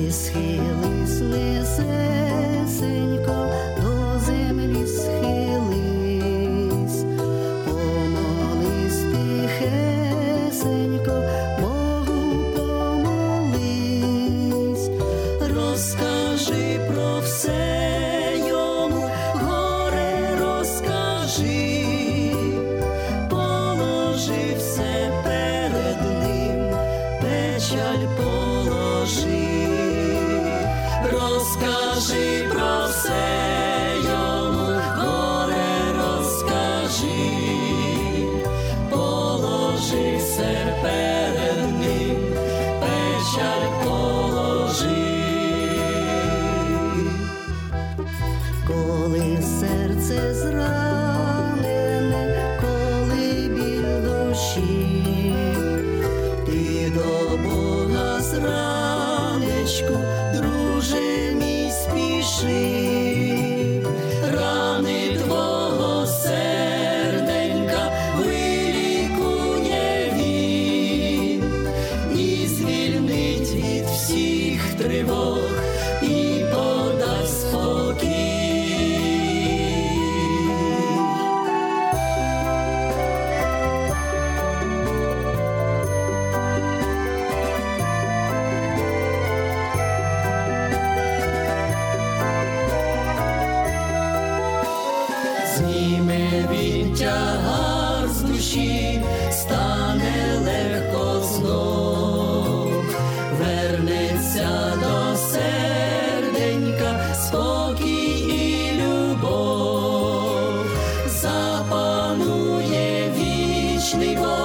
І схились низесенько, до землі схились, помолись тихесенько, Богу помолись, розкажи про все йому, горе розкажи, положи все перед ним, печаль положи. Розкажи про все йому, горе розкажи, положи все перед ним, печаль положи. Коли серце зранене, коли біль душі, ти до Бога зранечку, друже мій, спіши, рани твого серденька вилікує він, і звільнить від всіх тривог, і подасть спокій. Зніме він тягар з душі, стане легко знов, вернеться до серденька спокій і любов, запанує вічний Бог.